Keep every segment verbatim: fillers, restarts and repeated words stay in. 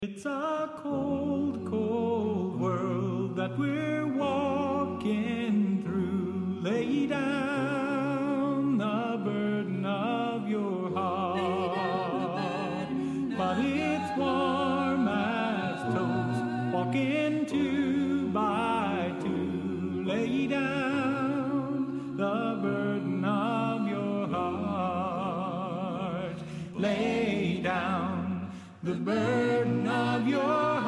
It's a cold, cold world that we're walking through. Lay down the burden of your heart. But it's warm as toast, walking two by two. Lay down the burden of your heart. Lay down the burden of your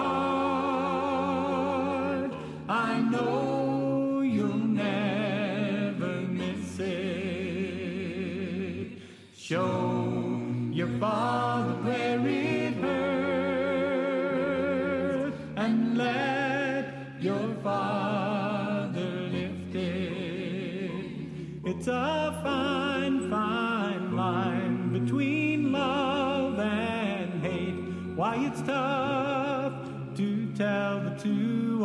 heart. I know you'll never miss it. Show your Father where it hurts, and let your Father lift it. It's a fine, fine line between love and hate. Why it's tough to tell the two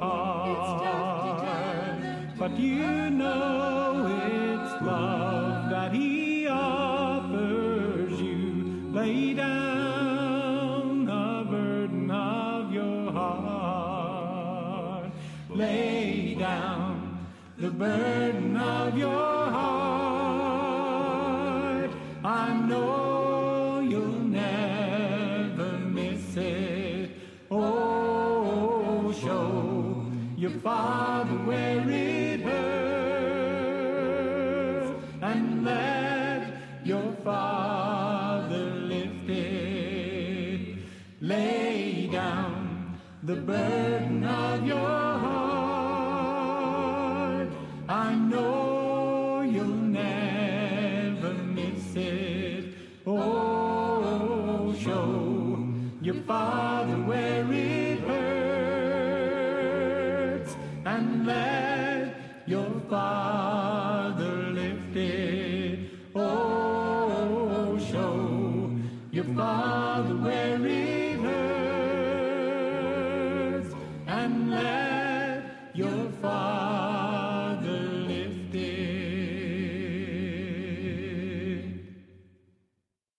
apart. But you know it's love that He offers you. Lay down the burden of your heart. Lay down the burden of your heart. I know you'll never miss it. Oh, show your Father where it hurts, and let your Father lift it. Lay down the burden of your heart. I know you'll never miss it. Oh, show your Father where it hurts, and let your Father lift it. Oh, show your Father where it